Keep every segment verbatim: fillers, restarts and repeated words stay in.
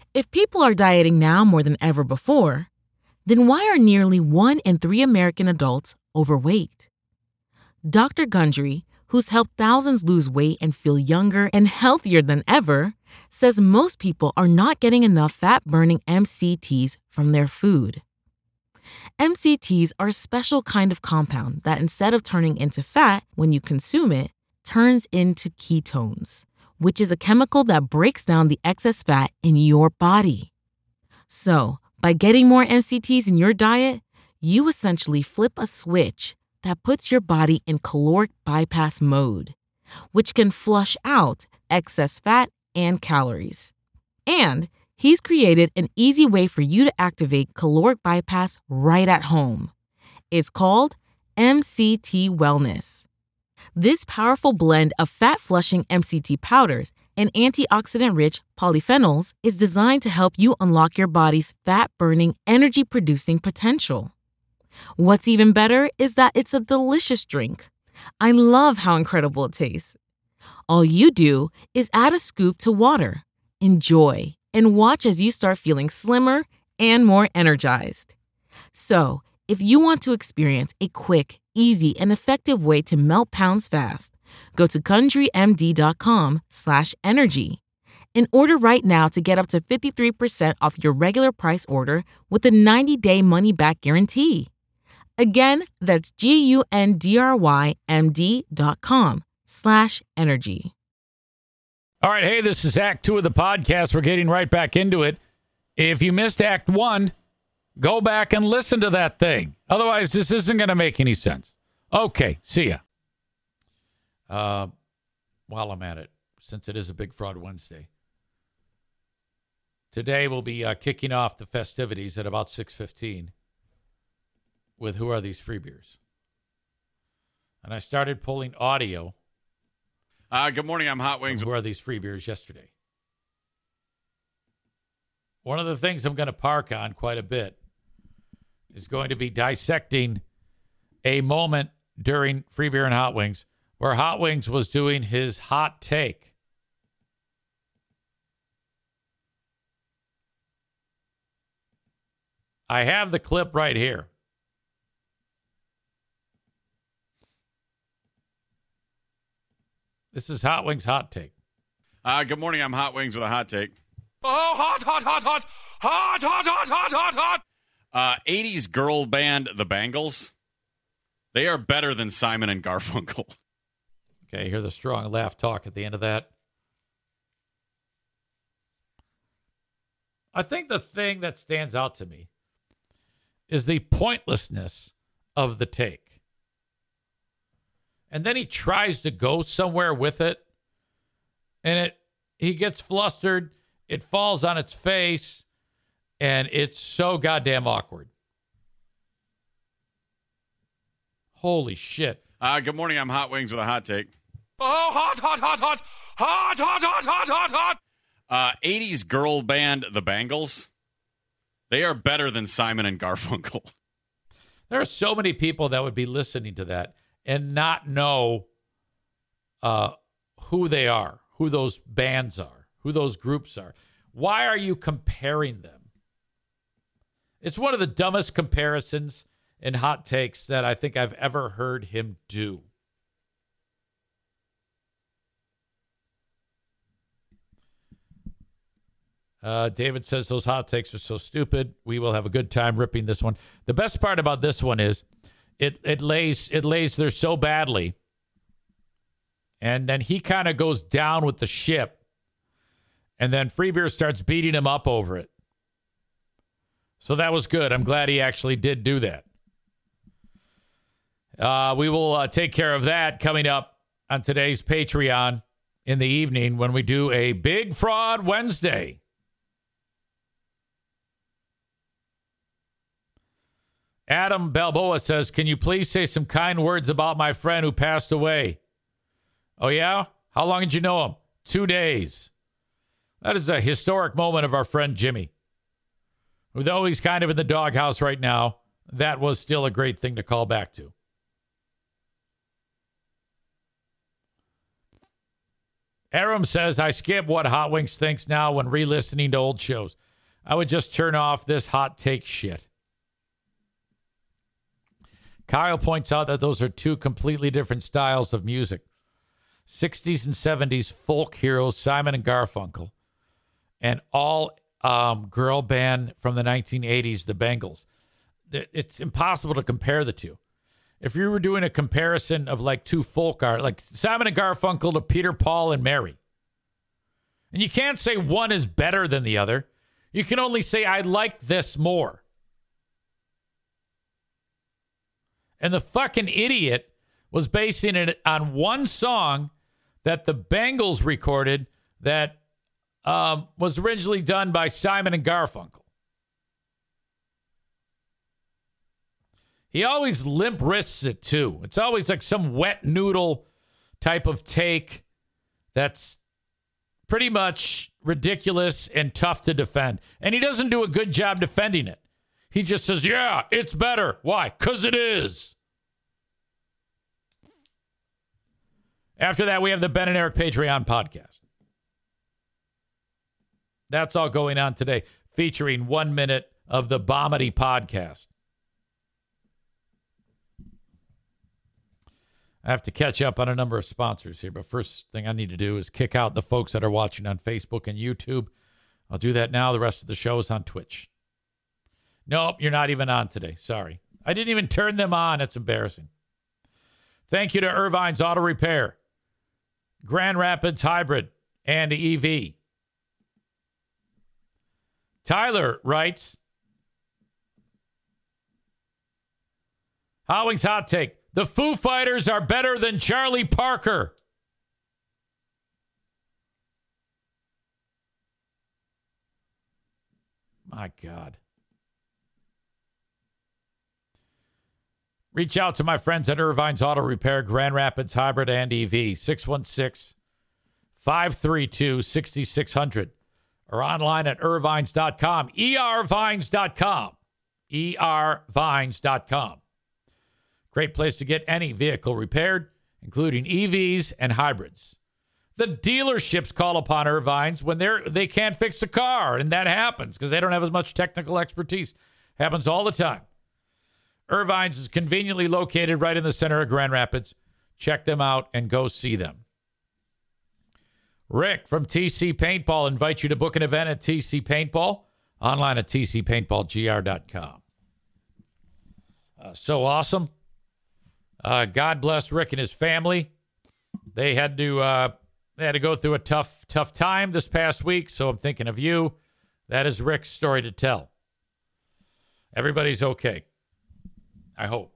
If people are dieting now more than ever before, then why are nearly one in three American adults overweight? Doctor Gundry, who's helped thousands lose weight and feel younger and healthier than ever, says most people are not getting enough fat-burning M C Ts from their food. M C Ts are a special kind of compound that, instead of turning into fat when you consume it, turns into ketones, which is a chemical that breaks down the excess fat in your body. So, by getting more M C Ts in your diet, you essentially flip a switch that puts your body in caloric bypass mode, which can flush out excess fat and calories. And he's created an easy way for you to activate caloric bypass right at home. It's called M C T Wellness. This powerful blend of fat-flushing M C T powders and antioxidant-rich polyphenols is designed to help you unlock your body's fat-burning, energy-producing potential. What's even better is that it's a delicious drink. I love how incredible it tastes. All you do is add a scoop to water, enjoy, and watch as you start feeling slimmer and more energized. So, if you want to experience a quick, easy, and effective way to melt pounds fast, go to GundryMD.com slash energy and order right now to get up to fifty-three percent off your regular price order with a ninety-day money-back guarantee. Again, that's G-U-N-D-R-Y-M-D.com slash energy. All right, hey, this is Act Two of the podcast. We're getting right back into it. If you missed Act One, go back and listen to that thing. Otherwise, this isn't going to make any sense. Okay, see ya. Uh, while I'm at it, since it is a Big Fraud Wednesday, today we'll be uh, kicking off the festivities at about six fifteen with Who Are These Free Beers? And I started pulling audio. Uh, good morning, I'm Hot Wings. Who Are These Free Beers yesterday? One of the things I'm going to park on quite a bit is going to be dissecting a moment during Free Beer and Hot Wings where Hot Wings was doing his hot take. I have the clip right here. This is Hot Wings' hot take. Uh, good morning, I'm Hot Wings with a hot take. Oh, hot, hot, hot, hot, hot, hot, hot, hot, hot, hot. Uh, eighties girl band, The Bangles. They are better than Simon and Garfunkel. Okay, hear the strong laugh talk at the end of that. I think the thing that stands out to me is the pointlessness of the take. And then he tries to go somewhere with it, and it he gets flustered. It falls on its face, and it's so goddamn awkward. Holy shit. Uh, good morning, I'm Hot Wings with a hot take. Oh, hot, hot, hot, hot, hot, hot, hot, hot, hot, hot. Uh, eighties girl band, The Bangles. They are better than Simon and Garfunkel. There are so many people that would be listening to that and not know uh, who they are, who those bands are, who those groups are. Why are you comparing them? It's one of the dumbest comparisons and hot takes that I think I've ever heard him do. Uh, David says those hot takes are so stupid. We will have a good time ripping this one. The best part about this one is it it lays it lays there so badly, and then he kind of goes down with the ship, and then Free Beer starts beating him up over it. So that was good. I'm glad he actually did do that. Uh, we will uh, take care of that coming up on today's Patreon in the evening when we do a Big Fraud Wednesday. Adam Balboa says, can you please say some kind words about my friend who passed away? Oh, yeah? How long did you know him? Two days. That is a historic moment of our friend Jimmy. Though he's kind of in the doghouse right now, that was still a great thing to call back to. Aram says, I skip what Hot Wings thinks now when re-listening to old shows. I would just turn off this hot take shit. Kyle points out that those are two completely different styles of music. sixties and seventies folk heroes, Simon and Garfunkel, and all um, girl band from the nineteen eighties, the Bangles. It's impossible to compare the two. If you were doing a comparison of like two folk art, like Simon and Garfunkel to Peter, Paul, and Mary, and you can't say one is better than the other. You can only say, I like this more. And the fucking idiot was basing it on one song that the Bangles recorded that um, was originally done by Simon and Garfunkel. He always limp wrists it, too. It's always like some wet noodle type of take that's pretty much ridiculous and tough to defend. And he doesn't do a good job defending it. He just says, yeah, it's better. Why? Because it is. After that, we have the Ben and Eric Patreon podcast. That's all going on today, featuring one minute of the Bomity podcast. I have to catch up on a number of sponsors here, but first thing I need to do is kick out the folks that are watching on Facebook and YouTube. I'll do that now. The rest of the show is on Twitch. Nope, you're not even on today. Sorry. I didn't even turn them on. It's embarrassing. Thank you to Irvine's Auto Repair, Grand Rapids Hybrid, and E V. Tyler writes, Howling's Hot Take. The Foo Fighters are better than Charlie Parker. My God. Reach out to my friends at Irvine's Auto Repair, Grand Rapids Hybrid and E V, six one six, five three two, six six zero zero, or online at irvines dot com, E R vines dot com, E R vines dot com. Great place to get any vehicle repaired, including E Vs and hybrids. The dealerships call upon Irvines when they're they can't fix a car, and that happens because they don't have as much technical expertise. Happens all the time. Irvines is conveniently located right in the center of Grand Rapids. Check them out and go see them. Rick from T C Paintball invites you to book an event at T C Paintball, online at t c paintball g r dot com. Uh, so awesome. Uh, God bless Rick and his family. They had to uh, they had to go through a tough, tough time this past week, so I'm thinking of you. That is Rick's story to tell. Everybody's okay. I hope.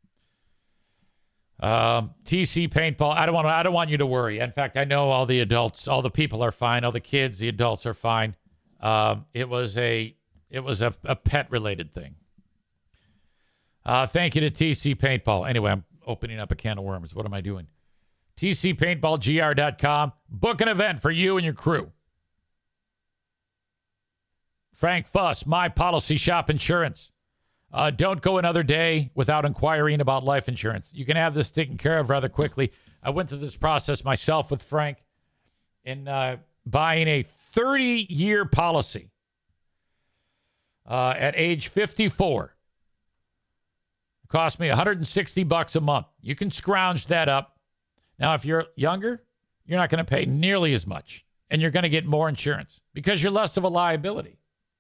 Um, T C Paintball. I don't want. I don't want you to worry. In fact, I know all the adults, all the people are fine. All the kids, the adults are fine. Um, it was a. It was a, a pet related thing. Uh, thank you to T C Paintball. Anyway, I'm opening up a can of worms. What am I doing? T C paintball g r dot com. Book an event for you and your crew. Frank Fuss, My Policy Shop Insurance. Uh, don't go another day without inquiring about life insurance. You can have this taken care of rather quickly. I went through this process myself with Frank in uh, buying a thirty-year policy uh, at age fifty-four. It cost me one hundred sixty bucks a month. You can scrounge that up. Now, if you're younger, you're not going to pay nearly as much, and you're going to get more insurance because you're less of a liability.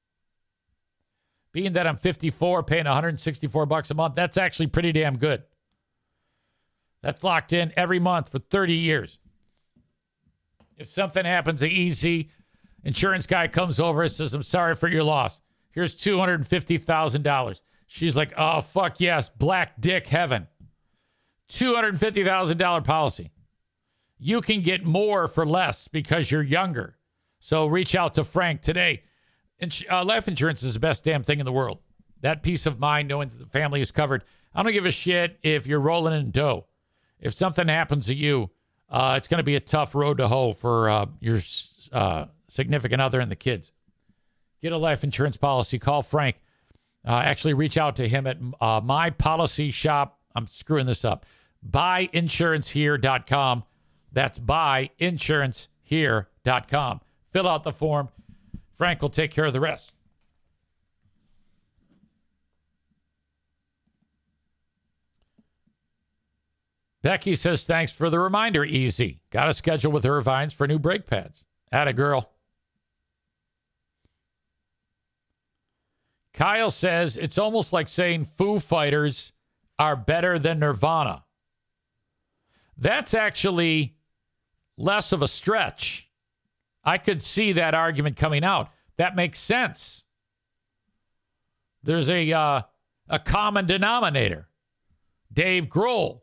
Being that I'm fifty-four, paying one hundred sixty-four bucks a month, that's actually pretty damn good. That's locked in every month for thirty years. If something happens to E Z, insurance guy comes over and says, I'm sorry for your loss. Here's two hundred fifty thousand dollars. She's like, oh, fuck yes, black dick heaven. two hundred fifty thousand dollars policy. You can get more for less because you're younger. So reach out to Frank today. Ins- uh, life insurance is the best damn thing in the world. That peace of mind knowing that the family is covered. I don't give a shit if you're rolling in dough. If something happens to you, uh, it's going to be a tough road to hoe for uh, your uh, significant other and the kids. Get a life insurance policy. Call Frank. Uh, actually, reach out to him at uh, My Policy Shop. I'm screwing this up. buy insurance here dot com. That's buy insurance here dot com. Fill out the form. Frank will take care of the rest. Becky says, thanks for the reminder, Easy. Got a schedule with Irvine's for new brake pads. Atta girl. Kyle says, it's almost like saying Foo Fighters are better than Nirvana. That's actually less of a stretch. I could see that argument coming out. That makes sense. There's a, uh, a common denominator. Dave Grohl.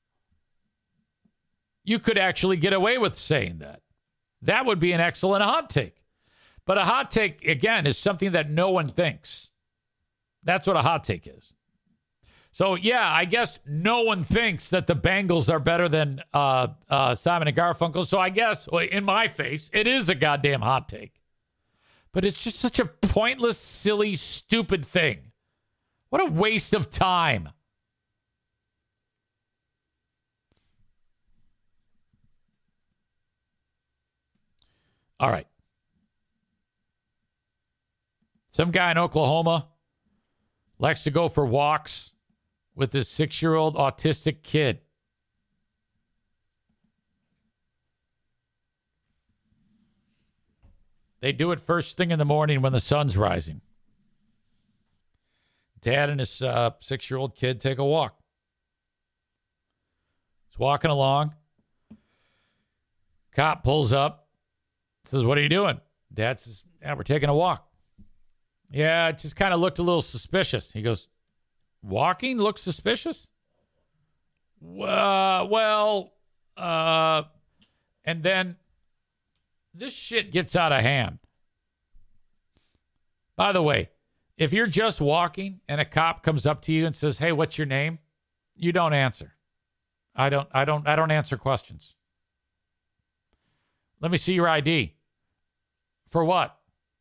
You could actually get away with saying that. That would be an excellent hot take. But a hot take, again, is something that no one thinks. That's what a hot take is. So, yeah, I guess no one thinks that the Bengals are better than uh, uh, Simon and Garfunkel. So I guess, well, in my face, it is a goddamn hot take. But it's just such a pointless, silly, stupid thing. What a waste of time. All right. Some guy in Oklahoma likes to go for walks with his six-year-old autistic kid. They do it first thing in the morning when the sun's rising. Dad and his uh, six-year-old kid take a walk. He's walking along. Cop pulls up. Says, what are you doing? Dad says, yeah, we're taking a walk. Yeah, it just kind of looked a little suspicious. He goes, walking looks suspicious? Uh, well, uh, and then this shit gets out of hand. By the way, if you're just walking and a cop comes up to you and says, hey, what's your name? You don't answer. I don't, I don't, I don't answer questions. Let me see your I D. For what?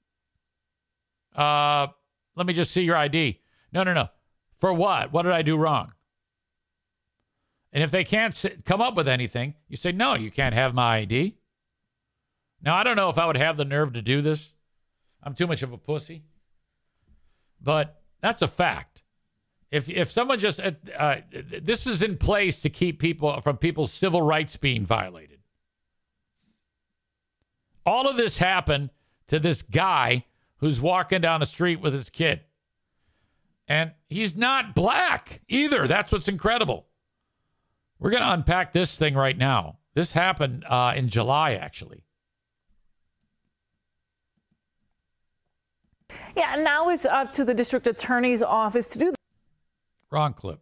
Uh, let me just see your I D. No, no, no. For what? What did I do wrong? And if they can't sit, come up with anything, you say, no, you can't have my I D. Now, I don't know if I would have the nerve to do this. I'm too much of a pussy. But that's a fact. If if someone just, uh, uh, this is in place to keep people from people's civil rights being violated. All of this happened to this guy who's walking down the street with his kid. And he's not black either. That's what's incredible. We're going to unpack this thing right now. This happened uh, in July, actually. Yeah, now it's up to the district attorney's office to do that. Wrong clip.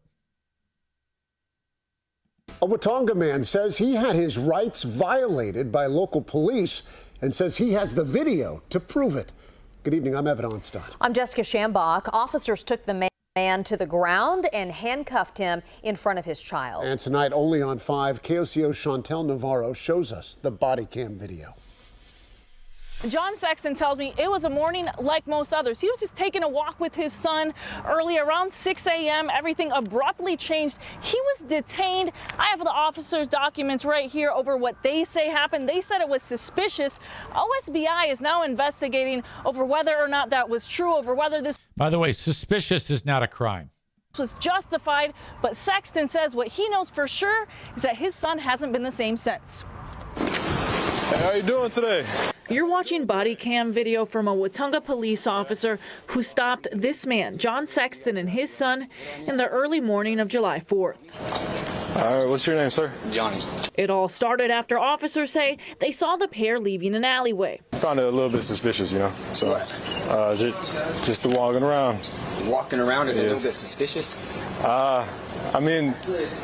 A Watonga man says he had his rights violated by local police and says he has the video to prove it. Good evening, I'm Evan Onstad. I'm Jessica Shambach. Officers took the man to the ground and handcuffed him in front of his child. And tonight, only on five, K O C O's Chantel Navarro shows us the body cam video. John Sexton tells me it was a morning like most others. He was just taking a walk with his son early around six a.m. Everything abruptly changed. He was detained. I have the officers' documents right here over what they say happened. They said it was suspicious. O S B I is now investigating over whether or not that was true, over whether this... By the way, suspicious is not a crime. ...was justified, but Sexton says what he knows for sure is that his son hasn't been the same since. Hey, how you doing today? You're watching body cam video from a Watonga police officer who stopped this man, John Sexton, and his son in the early morning of July fourth. All right, what's your name, sir? Johnny. It all started after officers say they saw the pair leaving an alleyway. I found it a little bit suspicious, you know, so uh, just, just the walking around. Walking around is yes. a little bit suspicious? Uh, I mean...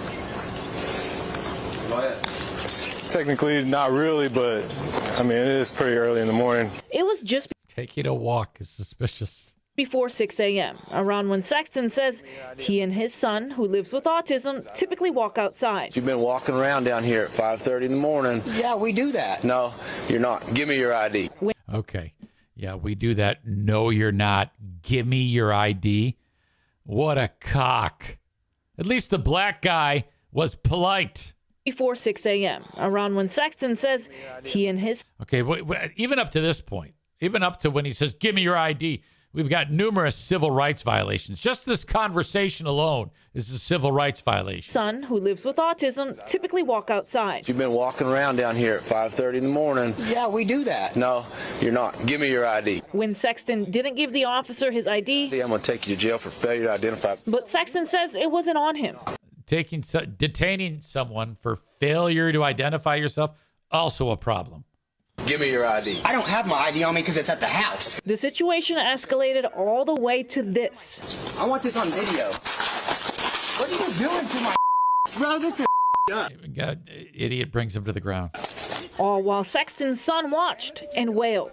Go ahead. Technically, not really, but I mean, it is pretty early in the morning. It was just taking a walk is suspicious. Before six a.m., around when Sexton says he and his son, who lives with autism, typically walk outside. You've been walking around down here at five thirty in the morning. Yeah, we do that. No, you're not. Give me your I D. Okay. Yeah, we do that. No, you're not. Give me your I D. What a cock. At least the black guy was polite. before six a.m., around when Sexton says he and his... Okay, w- w- even up to this point, even up to when he says, give me your I D, we've got numerous civil rights violations. Just this conversation alone is a civil rights violation. Son, who lives with autism, typically walk outside. You've been walking around down here at five thirty in the morning. Yeah, we do that. No, you're not. Give me your I D. When Sexton didn't give the officer his I D... I'm going to take you to jail for failure to identify. But Sexton says it wasn't on him. Taking, detaining someone for failure to identify yourself, also a problem. Give me your I D. I don't have my I D on me because it's at the house. The situation escalated all the way to this. I want this on video. What are you doing to my bro? This is God, idiot brings him to the ground. All while Sexton's son watched and wailed.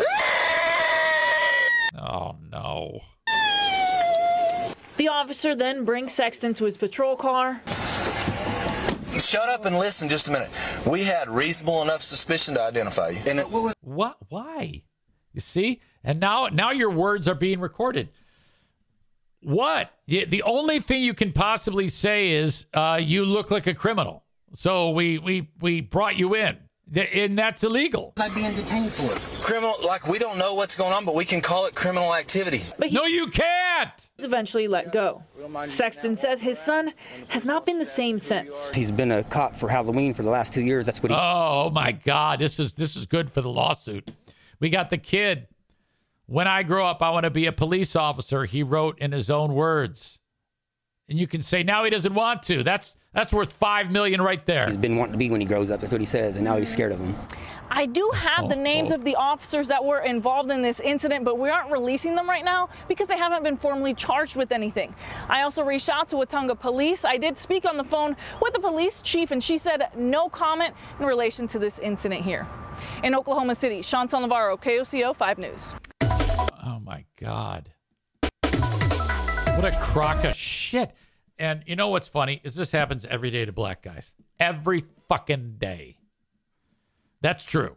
Oh, no. The officer then brings Sexton to his patrol car. Shut up and listen just a minute. We had reasonable enough suspicion to identify you. And it was what? Why? You see? And now, now your words are being recorded. What? The only thing you can possibly say is uh, you look like a criminal. So we we we brought you in. And that's illegal. I'm being detained for it. Criminal, like we don't know what's going on, but we can call it criminal activity. But no, you can't. He's eventually let go. Sexton says his son has not been the same since. He's been a cop for Halloween for the last two years. That's what he. Oh my God, this is this is good for the lawsuit. We got the kid. When I grow up, I want to be a police officer. He wrote in his own words. And you can say now he doesn't want to. That's that's worth five million dollars right there. He's been wanting to be when he grows up. That's what he says. And now he's scared of him. I do have oh, the names oh. of the officers that were involved in this incident, but we aren't releasing them right now because they haven't been formally charged with anything. I also reached out to Watonga Police. I did speak on the phone with the police chief, and she said no comment in relation to this incident here. In Oklahoma City, Chantal Navarro, K O C O five News. Oh, my God. What a crock of shit. And you know what's funny is this happens every day to black guys. Every fucking day. That's true.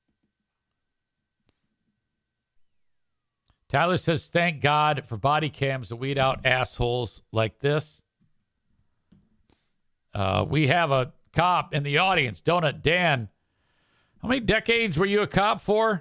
Tyler says, thank God for body cams to weed out assholes like this. Uh, we have a cop in the audience, don't it, Dan? How many decades were you a cop for?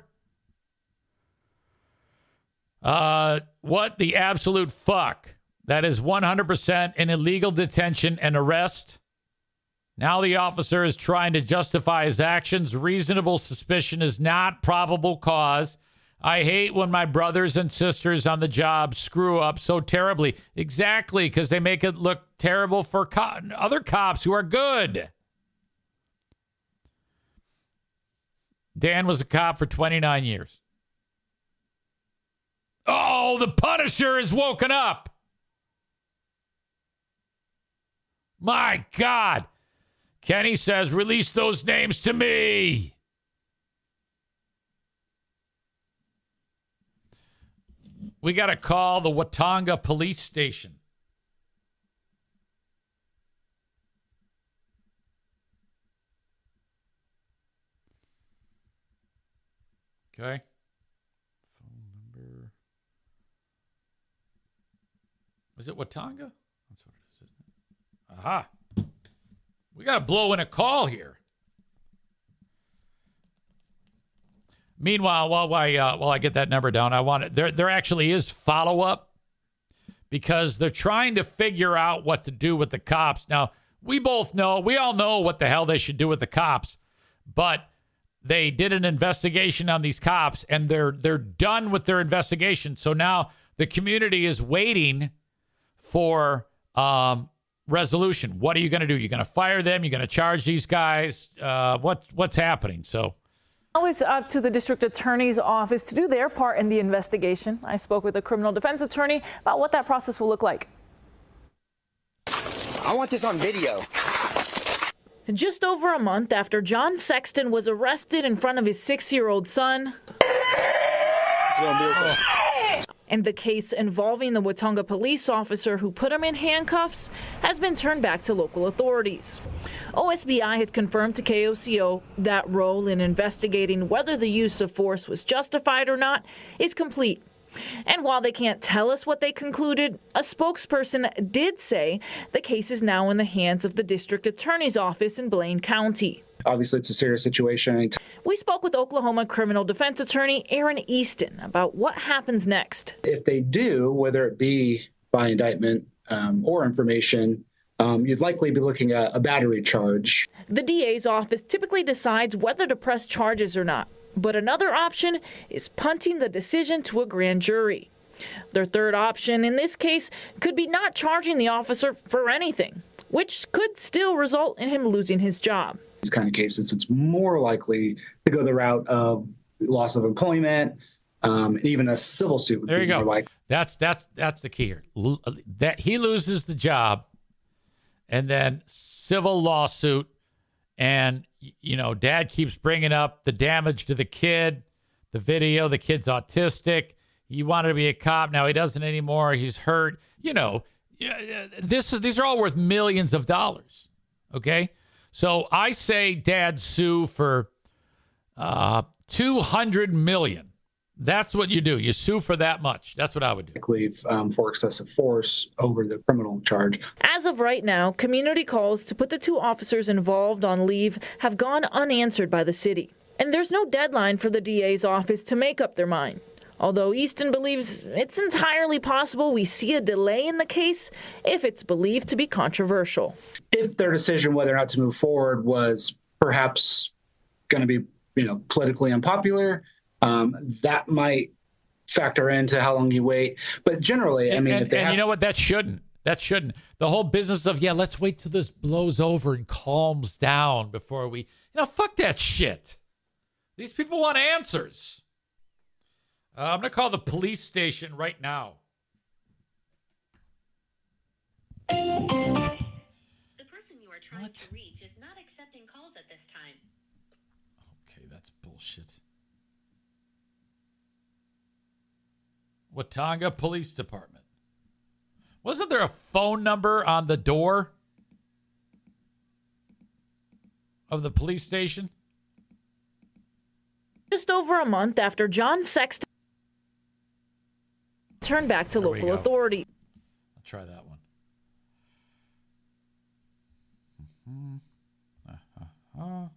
Uh, what the absolute fuck? That is one hundred percent an illegal detention and arrest. Now the officer is trying to justify his actions. Reasonable suspicion is not probable cause. I hate when my brothers and sisters on the job screw up so terribly. Exactly, because they make it look terrible for co- other cops who are good. Dan was a cop for twenty-nine years. Oh, the Punisher is woken up. My God. Kenny says, release those names to me. We got to call the Watonga police station. Okay. Phone number. Is it Watonga? That's what it is, isn't it? Aha. We got to blow in a call here. Meanwhile, while I uh, while I get that number down, I want it. There there actually is follow up because they're trying to figure out what to do with the cops. Now, we both know, we all know what the hell they should do with the cops, but they did an investigation on these cops and they're they're done with their investigation. So now the community is waiting for um, resolution. What are you going to do? You're going to fire them? You're going to charge these guys? Uh, what what's happening? So now it's up to the district attorney's office to do their part in the investigation. I spoke with a criminal defense attorney about what that process will look like. I want this on video. Just over a month after John Sexton was arrested in front of his six-year-old son. It's gonna be okay. And the case involving the Watonga police officer who put him in handcuffs has been turned back to local authorities. O S B I has confirmed to K O C O that role in investigating whether the use of force was justified or not is complete. And while they can't tell us what they concluded, a spokesperson did say the case is now in the hands of the district attorney's office in Blaine County. Obviously, it's a serious situation. We spoke with Oklahoma criminal defense attorney Aaron Easton about what happens next. If they do, whether it be by indictment um, or information, um, you'd likely be looking at a battery charge. The D A's office typically decides whether to press charges or not. But another option is punting the decision to a grand jury. Their third option in this case could be not charging the officer for anything, which could still result in him losing his job. These kind of cases, it's more likely to go the route of loss of employment, um, even a civil suit. Would there you be go. More like. That's that's that's the key here. L- that he loses the job, and then civil lawsuit. And, you know, dad keeps bringing up the damage to the kid, the video, the kid's autistic. He wanted to be a cop. Now he doesn't anymore. He's hurt. You know, this these are all worth millions of dollars. OK, so I say dad sue for uh, two hundred million dollars. That's what you do. You sue for that much. That's what I would do. Um, for excessive force over the criminal charge. As of right now, community calls to put the two officers involved on leave have gone unanswered by the city. And there's no deadline for the D A's office to make up their mind. Although Easton believes it's entirely possible we see a delay in the case if it's believed to be controversial. If their decision whether or not to move forward was perhaps going to be, you know, politically unpopular, Um, that might factor into how long you wait. But generally, I mean, and, if they and have- you know what, that shouldn't. That shouldn't. The whole business of, yeah, let's wait till this blows over and calms down before we, you know, fuck that shit. These people want answers. Uh, I'm going to call the police station right now. The person you are trying what? to reach is not accepting calls at this time. Okay, that's bullshit. Watonga Police Department. Wasn't there a phone number on the door of the police station? Just over a month after John Sexton turned back to there local authority. I'll try that one. Mm-hmm. Uh-huh.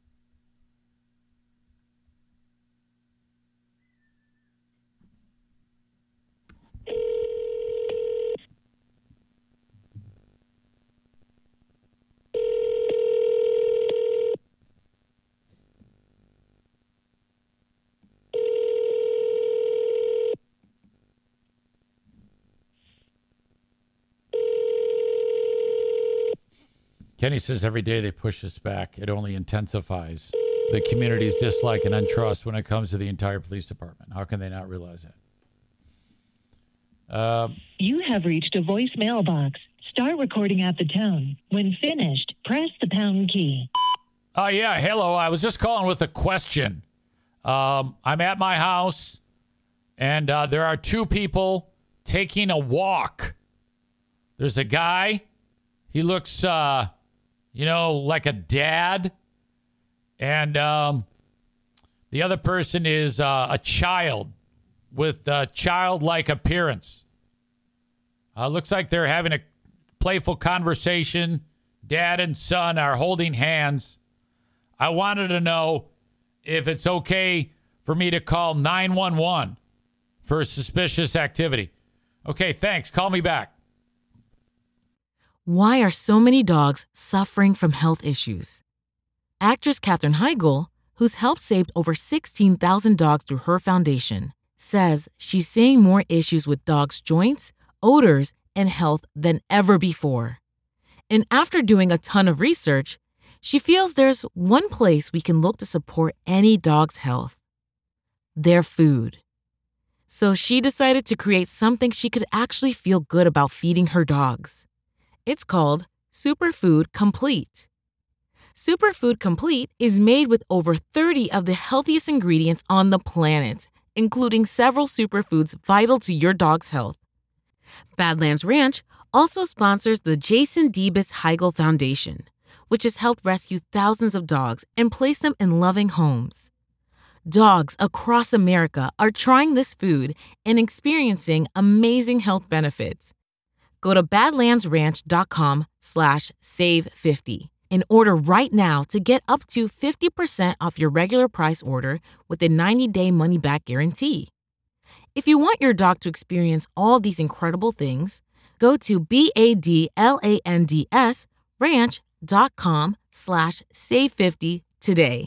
Kenny says every day they push us back, it only intensifies the community's dislike and untrust when it comes to the entire police department. How can they not realize that? Um, you have reached a voicemail box. Start recording at the tone. When finished, press the pound key. Oh, yeah. Hello. I was just calling with a question. Um, I'm at my house, and uh, there are two people taking a walk. There's a guy. He looks... Uh, You know, like a dad. And um, the other person is uh, a child with a childlike appearance. Uh, looks like they're having a playful conversation. Dad and son are holding hands. I wanted to know if it's okay for me to call nine one one for suspicious activity. Okay, thanks. Call me back. Why are so many dogs suffering from health issues? Actress Katherine Heigl, who's helped save over sixteen thousand dogs through her foundation, says she's seeing more issues with dogs' joints, odors, and health than ever before. And after doing a ton of research, she feels there's one place we can look to support any dog's health: their food. So she decided to create something she could actually feel good about feeding her dogs. It's called Superfood Complete. Superfood Complete is made with over thirty of the healthiest ingredients on the planet, including several superfoods vital to your dog's health. Badlands Ranch also sponsors the Jason Debus Heigl Foundation, which has helped rescue thousands of dogs and place them in loving homes. Dogs across America are trying this food and experiencing amazing health benefits. Go to badlandsranch.com slash save50. And order right now to get up to fifty percent off your regular price order with a ninety-day money-back guarantee. If you want your dog to experience all these incredible things, go to B-A-D-L-A-N-D-S ranch.com slash save 50 today.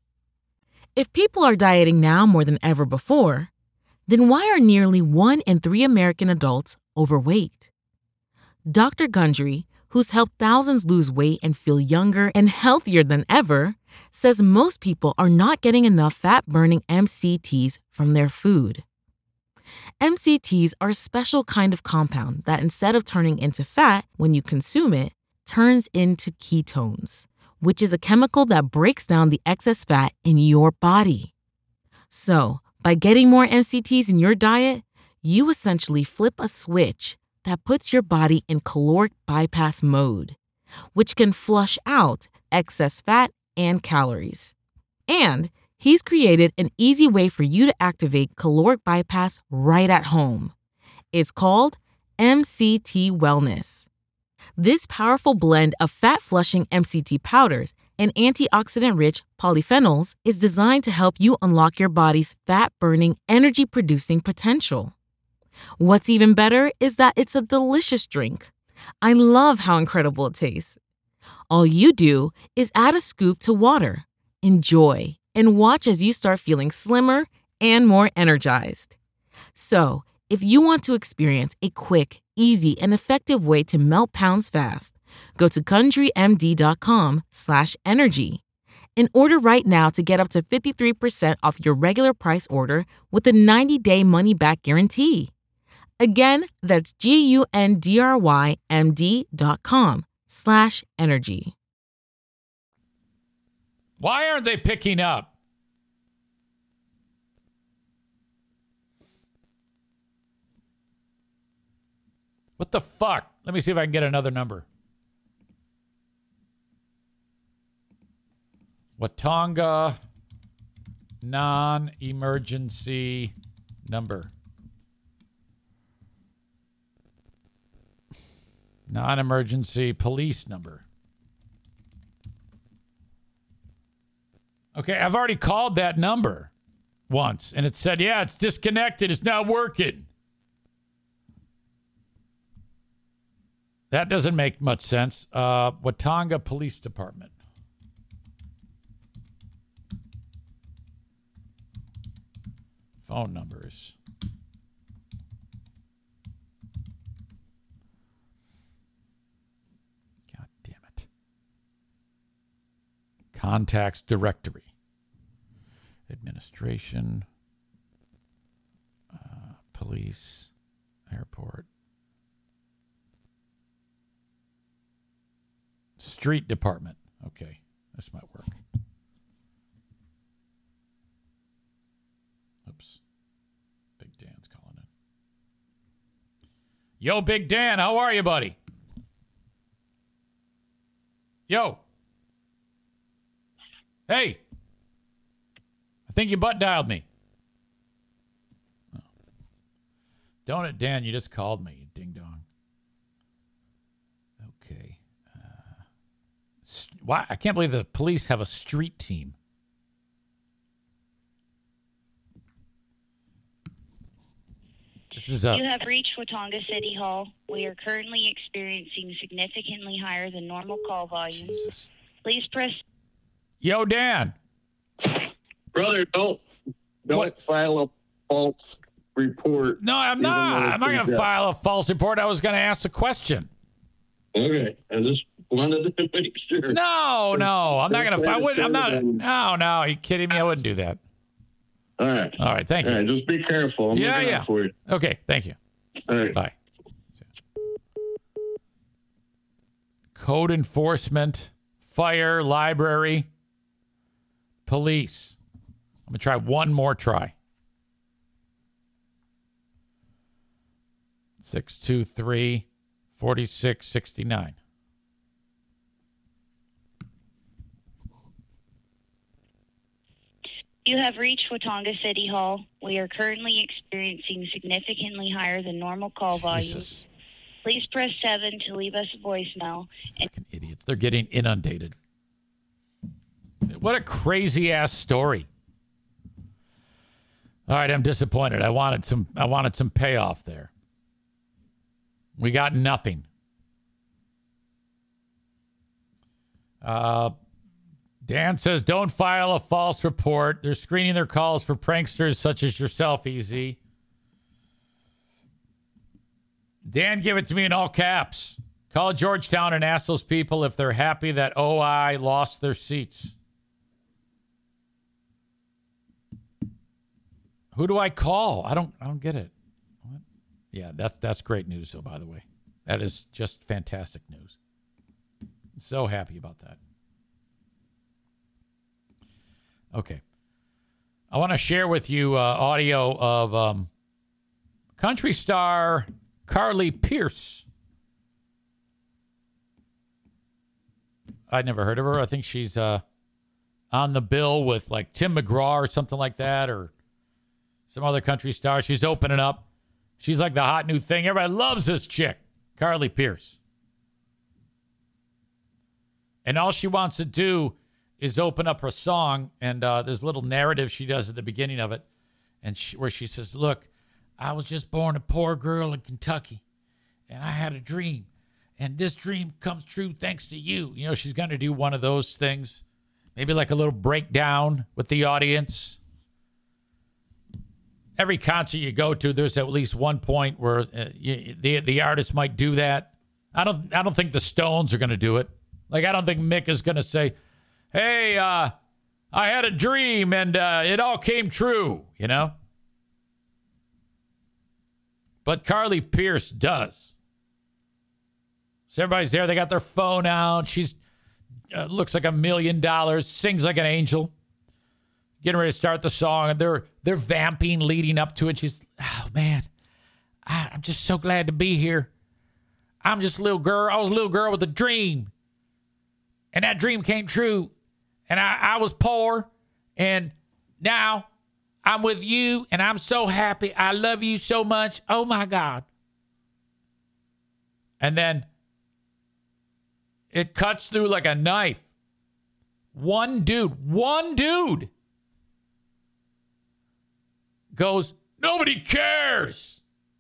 If people are dieting now more than ever before, then why are nearly one in three American adults overweight? Doctor Gundry, who's helped thousands lose weight and feel younger and healthier than ever, says most people are not getting enough fat-burning M C Ts from their food. M C Ts are a special kind of compound that instead of turning into fat when you consume it, turns into ketones, which is a chemical that breaks down the excess fat in your body. So, by getting more M C Ts in your diet, you essentially flip a switch that puts your body in caloric bypass mode, which can flush out excess fat and calories. And he's created an easy way for you to activate caloric bypass right at home. It's called M C T Wellness. This powerful blend of fat-flushing M C T powders and antioxidant-rich polyphenols is designed to help you unlock your body's fat-burning, energy-producing potential. What's even better is that it's a delicious drink. I love how incredible it tastes. All you do is add a scoop to water, enjoy, and watch as you start feeling slimmer and more energized. So, if you want to experience a quick, easy, and effective way to melt pounds fast, go to GundryMD.com slash energy and order right now to get up to fifty-three percent off your regular price order with a ninety-day money-back guarantee. Again, that's G-U-N-D-R-Y-M-D dot com slash energy. Why aren't they picking up? What the fuck? Let me see if I can get another number. Watonga non-emergency number. Non-emergency police number. Okay, I've already called that number once, and it said, yeah, it's disconnected. It's not working. That doesn't make much sense. Uh, Watonga Police Department. Phone numbers. God damn it. Contacts directory. Administration. Uh, police. Airport. Street department. Okay, this might work. Oops. Big Dan's calling in. Yo, Big Dan, how are you, buddy? Yo. Hey. I think you butt dialed me. Oh. Don't it, Dan, you just called me, you ding dong. Okay. Uh, st- why? I can't believe the police have a street team. This is a- You have reached Watonga City Hall. We are currently experiencing significantly higher than normal call volumes. Jesus. Please press... Yo, Dan. Brother, don't don't What? file a false report. No, I'm even though not. it's I'm not going to been file a false report. I was going to ask a question. Okay, I just wanted to make sure. No, no, I'm not going to. I wouldn't. I'm not. No, no. Are you kidding me? I wouldn't do that. All right. All right. Thank All you. right, just be careful. I'm Yeah, looking yeah. out for you. Okay. Thank you. All right. Bye. Code enforcement, fire, library, police. I'm going to try one more try. six two three, four six six nine. You have reached Watonga City Hall. We are currently experiencing significantly higher than normal call volumes. Jesus. Please press seven to leave us a voicemail. And- Fucking idiots. They're getting inundated. What a crazy-ass story. All right, I'm disappointed. I wanted some I wanted some payoff there. We got nothing. Uh, Dan says, don't file a false report. They're screening their calls for pranksters such as yourself, E Z. Dan, give it to me in all caps. Call Georgetown and ask those people if they're happy that O I lost their seats. Who do I call? I don't I don't get it. What? Yeah, that, that's great news, though, by the way. That is just fantastic news. I'm so happy about that. Okay. I want to share with you uh, audio of um, country star Carly Pearce. I'd never heard of her. I think she's uh, on the bill with like Tim McGraw or something like that, or some other country star. She's opening up. She's like the hot new thing. Everybody loves this chick, Carly Pearce. And all she wants to do is open up her song, and uh, there's a little narrative she does at the beginning of it, and she, where she says, look, I was just born a poor girl in Kentucky, and I had a dream, and this dream comes true thanks to you. You know, she's going to do one of those things, maybe like a little breakdown with the audience. Every concert you go to, there's at least one point where uh, you, the the artist might do that. I don't I don't think the Stones are going to do it. Like, I don't think Mick is going to say, hey, uh, I had a dream and uh, it all came true, you know? But Carly Pearce does. So everybody's there. They got their phone out. She's uh, looks like a million dollars, sings like an angel. Getting ready to start the song, and they're they're vamping leading up to it. She's, oh, man, I, I'm just so glad to be here. I'm just a little girl. I was a little girl with a dream, and that dream came true, and I, I was poor, and now I'm with you, and I'm so happy. I love you so much. Oh, my God. And then it cuts through like a knife. One dude, one dude. Goes, nobody cares.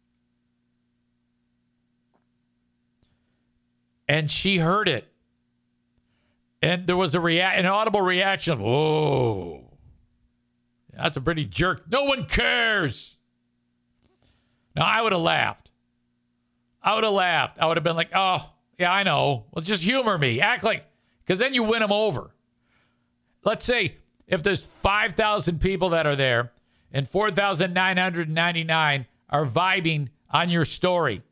And she heard it. And there was a rea- an audible reaction of, oh, that's a pretty jerk. No one cares. Now, I would have laughed. I would have laughed. I would have been like, oh, yeah, I know. Well, just humor me. Act like, because then you win them over. Let's say if there's five thousand people that are there, and four thousand nine hundred ninety-nine are vibing on your story.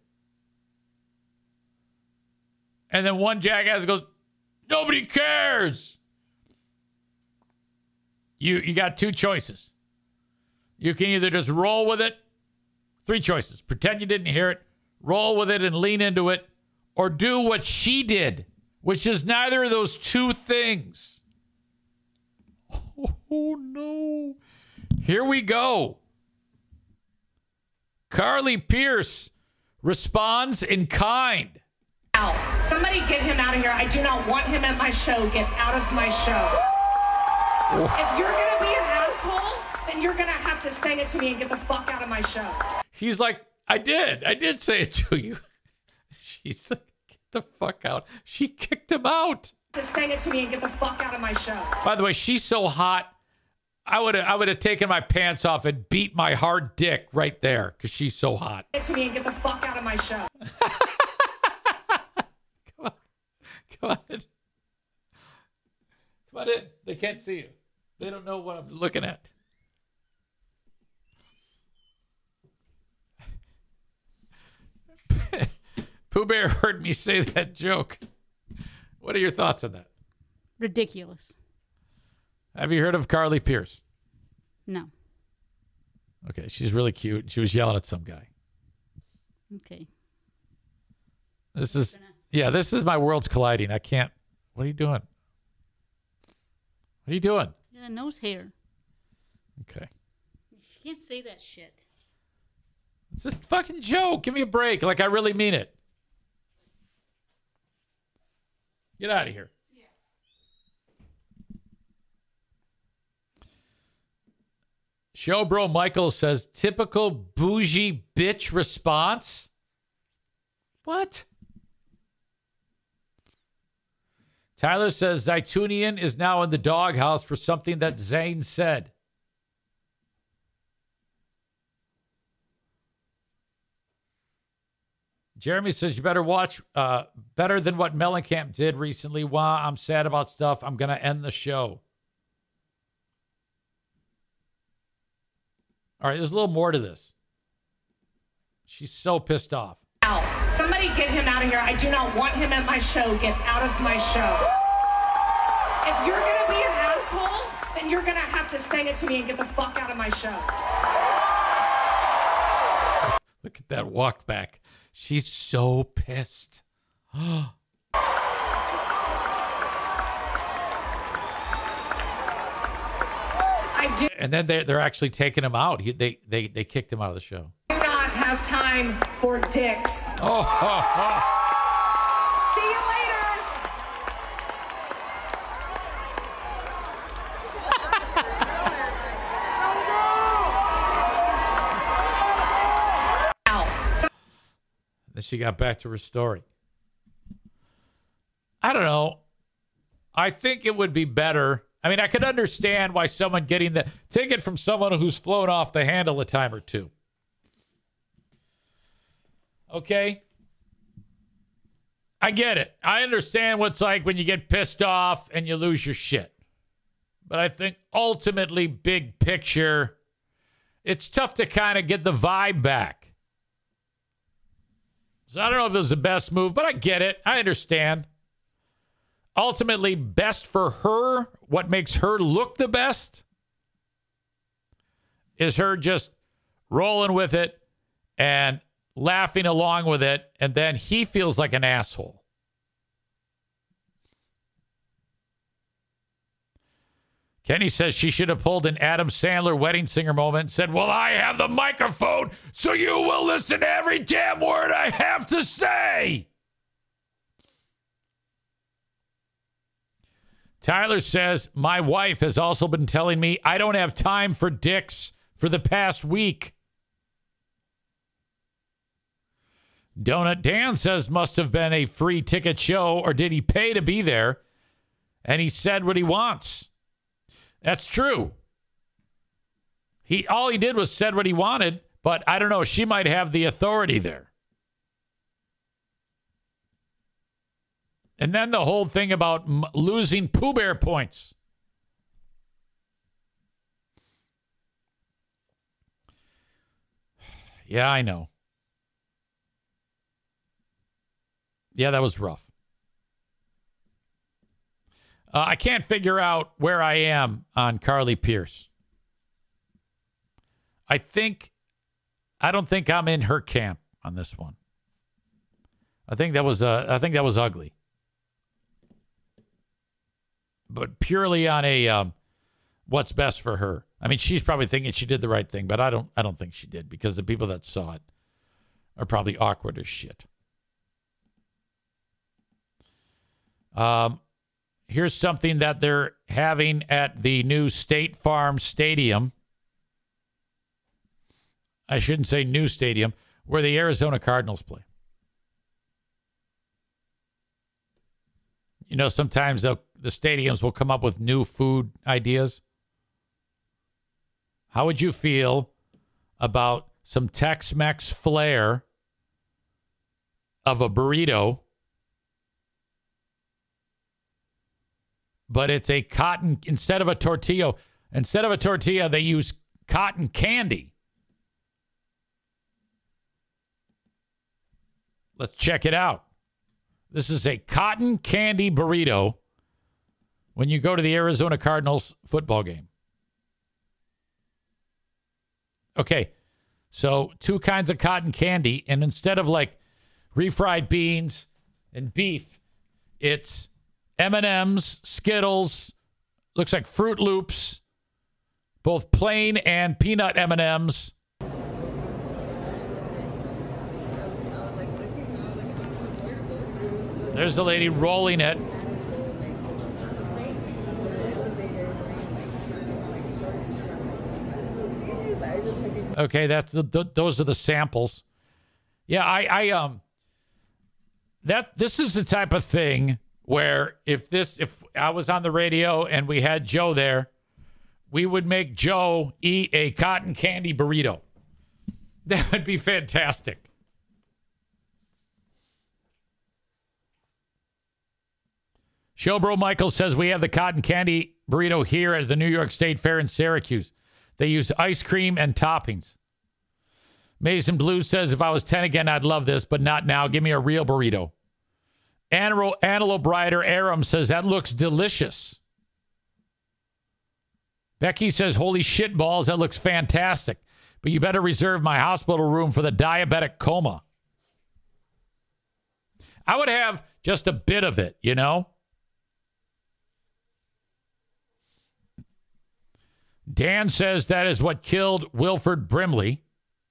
And then one jackass goes, nobody cares. You you got two choices. You can either just roll with it. Three choices. Pretend you didn't hear it. Roll with it and lean into it. Or do what she did, which is neither of those two things. Oh, no. Here we go. Carly Pearce responds in kind. Out. Somebody get him out of here. I do not want him at my show. Get out of my show. If you're going to be an asshole, then you're going to have to say it to me and get the fuck out of my show. He's like, I did. I did say it to you. She's like, get the fuck out. She kicked him out. To say it to me and get the fuck out of my show. By the way, she's so hot. I would have I would have taken my pants off and beat my hard dick right there because she's so hot. Say it to me and get the fuck out of my show. Come on. Come on in. Come on in. They can't see you. They don't know what I'm looking at. Pooh Bear heard me say that joke. What are your thoughts on that? Ridiculous. Have you heard of Carly Pearce? No. Okay, she's really cute. She was yelling at some guy. Okay. This is, yeah, this is my worlds colliding. I can't, what are you doing? What are you doing? Yeah, nose hair. Okay. You can't say that shit. It's a fucking joke. Give me a break. Like, I really mean it. Get out of here. Yeah. Showbro Michael says, typical bougie bitch response. What? Tyler says, Zaitunian is now in the doghouse for something that Zayn said. Jeremy says, you better watch uh, better than what Mellencamp did recently. Wow, I'm sad about stuff. I'm going to end the show. All right, there's a little more to this. She's so pissed off. Out. Somebody get him out of here. I do not want him at my show. Get out of my show. If you're going to be an asshole, then you're going to have to say it to me and get the fuck out of my show. Look at that walk back. She's so pissed. I do. And then they're, they're actually taking him out. He, they, they, they kicked him out of the show. Do not have time for dicks. Oh, oh, oh. See you Then she got back to her story. I don't know. I think it would be better. I mean, I could understand why someone getting the ticket from someone who's flown off the handle a time or two. Okay? I get it. I understand what it's like when you get pissed off and you lose your shit. But I think ultimately, big picture, it's tough to kind of get the vibe back. So I don't know if it was the best move, but I get it. I understand. Ultimately, best for her, what makes her look the best, is her just rolling with it and laughing along with it, and then he feels like an asshole. Kenny says she should have pulled an Adam Sandler wedding singer moment and said, well, I have the microphone, so you will listen to every damn word I have to say. Tyler says, my wife has also been telling me I don't have time for dicks for the past week. Donut Dan says, must have been a free ticket show, or did he pay to be there? And he said what he wants. That's true. He all he did was said what he wanted, but I don't know. She might have the authority there. And then the whole thing about m- losing Pooh Bear points. Yeah, I know. Yeah, that was rough. Uh, I can't figure out where I am on Carly Pierce. I think, I don't think I'm in her camp on this one. I think that was, uh, I think that was ugly. But purely on a, um, what's best for her. I mean, she's probably thinking she did the right thing, but I don't, I don't think she did, because the people that saw it are probably awkward as shit. Um. Here's something that they're having at the new State Farm Stadium. I shouldn't say new stadium, where the Arizona Cardinals play. You know, sometimes the stadiums will come up with new food ideas. How would you feel about some Tex-Mex flair of a burrito, but it's a cotton, instead of a tortilla, instead of a tortilla, they use cotton candy. Let's check it out. This is a cotton candy burrito when you go to the Arizona Cardinals football game. Okay, so two kinds of cotton candy, and instead of like refried beans and beef, it's M and M's, Skittles, looks like Fruit Loops, both plain and peanut M and M's. There's the lady rolling it. Okay, that's the, th- those are the samples. Yeah, I, I um, that this is the type of thing where if this, if I was on the radio and we had Joe there, we would make Joe eat a cotton candy burrito. That would be fantastic. Showbro Michael says we have the cotton candy burrito here at the New York State Fair in Syracuse. They use ice cream and toppings. Mason Blue says, if I was ten again, I'd love this, but not now. Give me a real burrito. Antelope, Antelope Rider Aram says, that looks delicious. Becky says, holy shit balls, that looks fantastic. But you better reserve my hospital room for the diabetic coma. I would have just a bit of it, you know? Dan says that is what killed Wilford Brimley.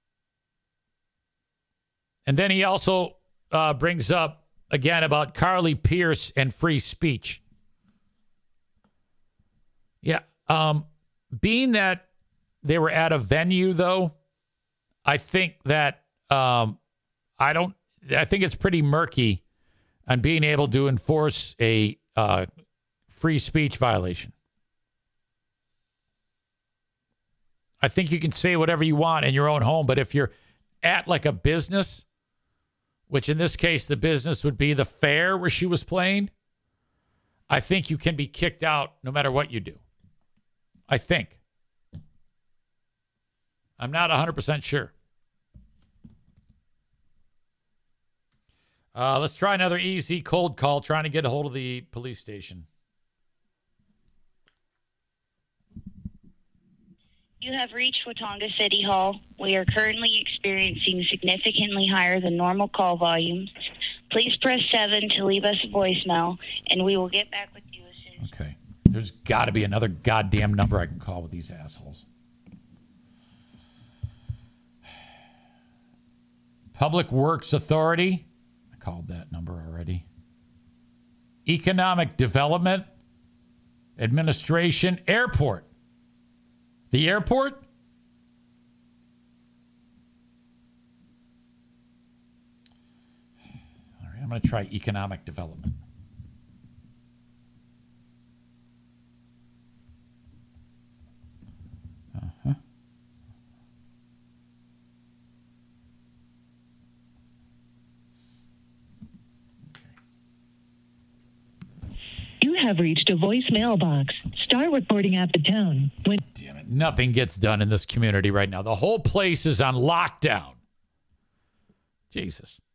And then he also uh, brings up, again, about Carly Pierce and free speech. Yeah. Um, being that they were at a venue, though, I think that um, I don't, I think it's pretty murky on being able to enforce a uh, free speech violation. I think you can say whatever you want in your own home, but if you're at like a business, which in this case, the business would be the fair where she was playing, I think you can be kicked out no matter what you do. I think. I'm not one hundred percent sure. Uh, let's try another easy cold call, trying to get a hold of the police station. You have reached Watonga City Hall. We are currently experiencing significantly higher than normal call volumes. Please press seven to leave us a voicemail, and we will get back with you as soon as... Okay. There's got to be another goddamn number I can call with these assholes. Public Works Authority. I called that number already. Economic Development. Administration. Airport. The airport? All right, I'm going to try economic development. Uh-huh. You have reached a voicemail box. Start recording at the tone. When Damn it. Nothing gets done in this community right now. The whole place is on lockdown. Jesus.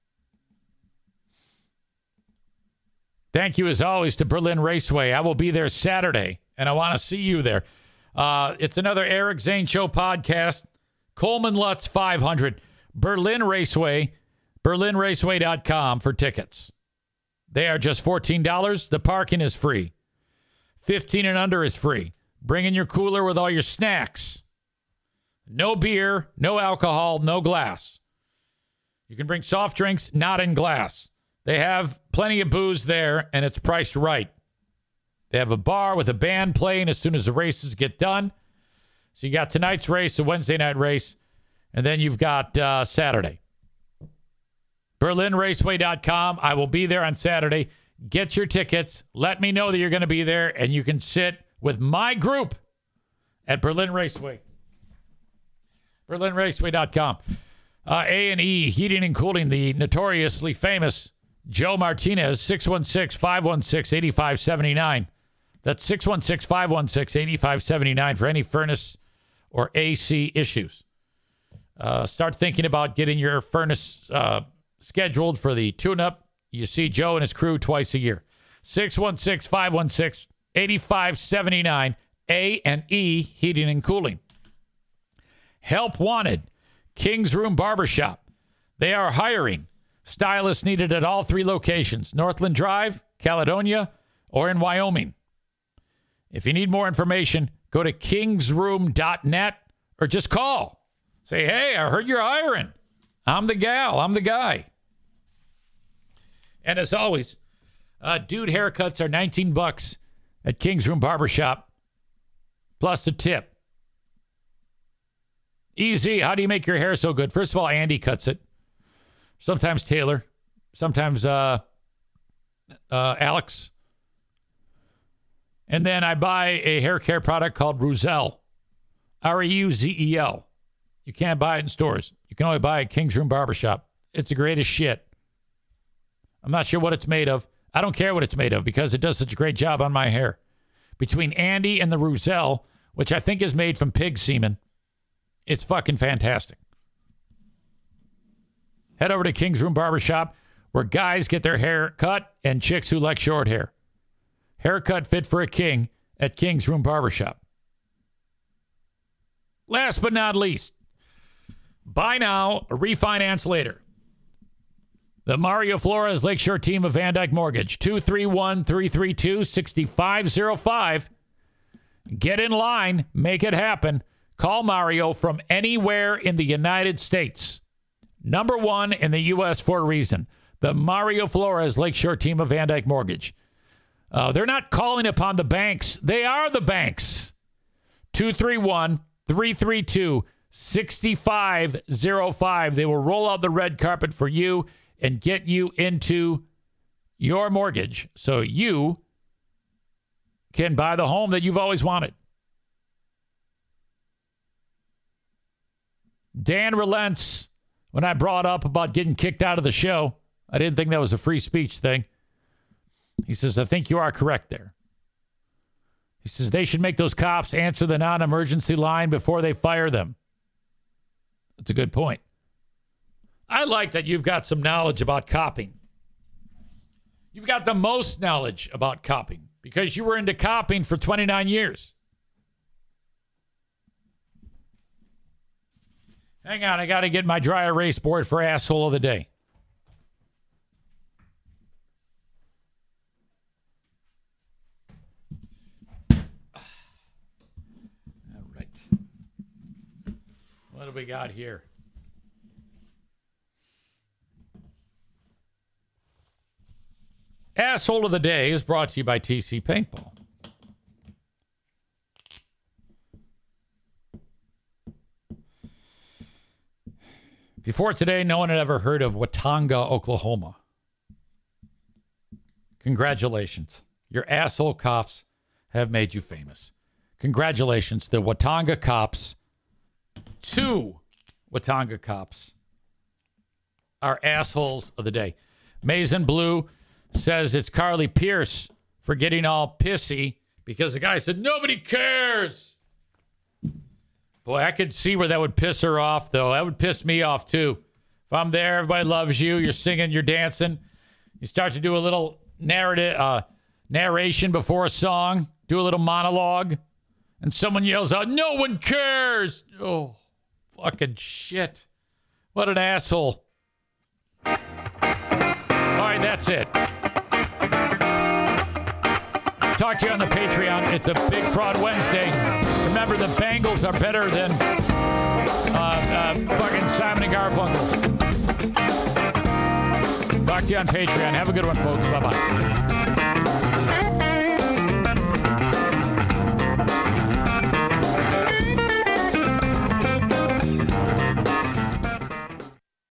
Thank you, as always, to Berlin Raceway. I will be there Saturday, and I want to see you there. Uh, it's another Eric Zane Show podcast. Coleman Lutz five hundred. Berlin Raceway. Berlin Raceway dot com for tickets. They are just fourteen dollars. The parking is free. fifteen and under is free. Bring in your cooler with all your snacks. No beer, no alcohol, no glass. You can bring soft drinks, not in glass. They have plenty of booze there, and it's priced right. They have a bar with a band playing as soon as the races get done. So you got tonight's race, a Wednesday night race, and then you've got uh, Saturday. Berlin Raceway dot com. I will be there on Saturday. Get your tickets. Let me know that you're going to be there, and you can sit with my group at Berlin Raceway. Berlin Raceway dot com. Uh, A and E Heating and Cooling, the notoriously famous Joe Martinez, six one six, five one six, eight five seven nine. That's six one six, five one six, eight five seven nine for any furnace or A C issues. Uh, start thinking about getting your furnace uh, scheduled for the tune-up. You see Joe and his crew twice a year. six one six, five one six, eight five seven nine. A and E Heating and Cooling. Help wanted. King's Room Barbershop. They are hiring. Stylists needed at all three locations. Northland Drive, Caledonia, or in Wyoming. If you need more information, Go to kingsroom dot net or just call. Say, hey, I heard you're hiring. I'm the gal. I'm the guy. And as always, uh, dude haircuts are nineteen bucks at King's Room Barbershop, plus a tip. Easy. How do you make your hair so good? First of all, Andy cuts it. Sometimes Taylor. Sometimes uh, uh, Alex. And then I buy a hair care product called Ruzel. R E U Z E L. You can't buy it in stores. You can only buy it at King's Room Barbershop. It's the greatest shit. I'm not sure what it's made of. I don't care what it's made of because it does such a great job on my hair. Between Andy and the Ruzel, which I think is made from pig semen, it's fucking fantastic. Head over to King's Room Barbershop, where guys get their hair cut and chicks who like short hair. Haircut fit for a king at King's Room Barbershop. Last but not least, buy now, refinance later. The Mario Flores Lakeshore team of Van Dyke Mortgage, two three one, three three two, six five zero five. Get in line, make it happen. Call Mario from anywhere in the United States. Number one in the U S for a reason. The Mario Flores Lakeshore team of Van Dyke Mortgage. Uh, they're not calling upon the banks. They are the banks. two three one, three three two, six five zero five. They will roll out the red carpet for you and get you into your mortgage so you can buy the home that you've always wanted. Dan relents when I brought up about getting kicked out of the show. I didn't think that was a free speech thing. He says, I think you are correct there. He says they should make those cops answer the non-emergency line before they fire them. That's a good point. I like that you've got some knowledge about copying. You've got the most knowledge about copying because you were into copying for twenty-nine years. Hang on, I got to get my dry erase board for asshole of the day. All right. What do we got here? Asshole of the Day is brought to you by T C Paintball. Before today, no one had ever heard of Watauga, Oklahoma. Congratulations. Your asshole cops have made you famous. Congratulations. The Watauga cops, two Watauga cops, are assholes of the day. Mason Blue says it's Carly Pierce for getting all pissy because the guy said, nobody cares. Boy, I could see where that would piss her off, though. That would piss me off, too. If I'm there, everybody loves you. You're singing, you're dancing. You start to do a little narrative, uh, narration before a song, do a little monologue, and someone yells out, no one cares. Oh, fucking shit. What an asshole. All right, that's it. Talk to you on the Patreon. It's a Big Fraud Wednesday. Remember, the Bengals are better than uh, uh, fucking Simon and Garfunkel. Talk to you on Patreon. Have a good one, folks. Bye-bye.